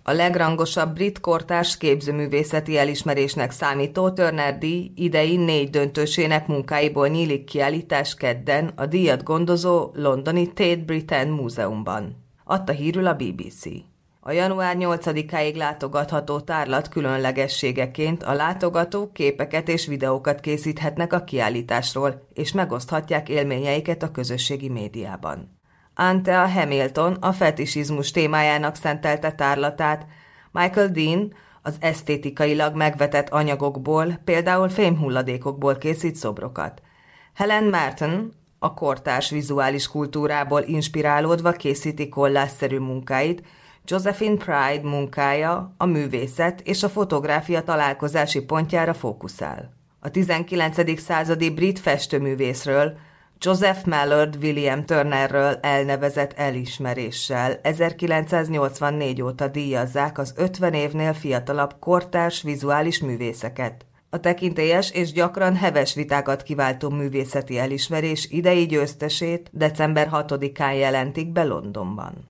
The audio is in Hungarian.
A legrangosabb brit kortárs képzőművészeti elismerésnek számító Turner-díj idei 4 döntősének munkáiból nyílik kiállítás kedden a díjat gondozó londoni Tate Britain Múzeumban, adta hírül a BBC. A január 8-áig látogatható tárlat különlegességeként a látogatók képeket és videókat készíthetnek a kiállításról, és megoszthatják élményeiket a közösségi médiában. Anthea Hamilton a fetisizmus témájának szentelte tárlatát, Michael Dean az esztétikailag megvetett anyagokból, például fémhulladékokból készít szobrokat. Helen Martin a kortárs vizuális kultúrából inspirálódva készíti kollásszerű munkáit, Josephine Pride munkája a művészet és a fotográfia találkozási pontjára fókuszál. A 19. századi brit festőművészről, Joseph Mallord William Turnerről elnevezett elismeréssel 1984 óta díjazzák az 50 évnél fiatalabb kortárs vizuális művészeket. A tekintélyes és gyakran heves vitákat kiváltó művészeti elismerés idei győztesét december 6-án jelentik be Londonban.